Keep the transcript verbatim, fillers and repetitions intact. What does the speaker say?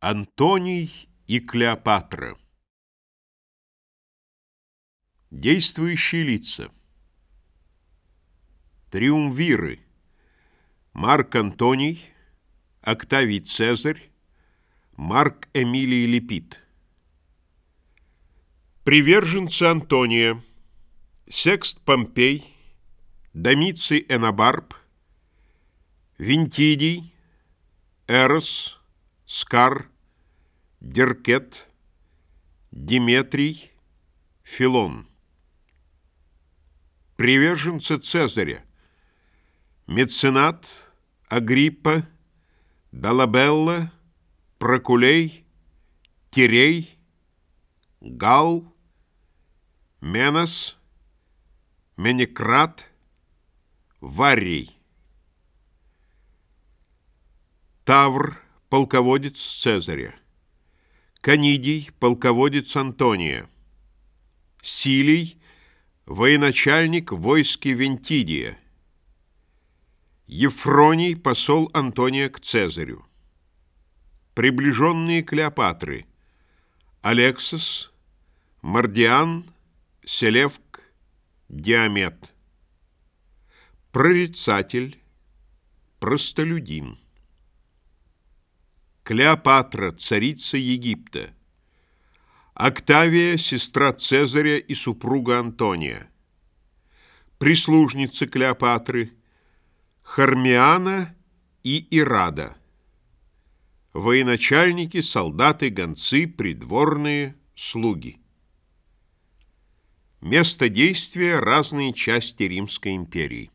Антоний и Клеопатра. Действующие лица. Триумвиры: Марк Антоний, Октавий Цезарь, Марк Эмилий Лепит. Приверженцы Антония: Секст Помпей, Домиций Энобарб, Вентидий, Эрос, Скар, Деркет, Диметрий, Филон. Приверженцы Цезаря: Меценат, Агриппа, Долабелла, Прокулей, Тирей, Гал, Менос, Менекрат, Варрий. Тавр, полководец Цезаря; Канидий, полководец Антония; Силий, военачальник войски Вентидия; Ефроний, посол Антония к Цезарю. Приближенные Клеопатры: Алексис, Мардиан, Селевк, Диамет. Прорицатель, простолюдин. Клеопатра, царица Египта; Октавия, сестра Цезаря и супруга Антония; прислужницы Клеопатры: Хармиана и Ирада; военачальники, солдаты, гонцы, придворные, слуги. Место действия: разные части Римской империи.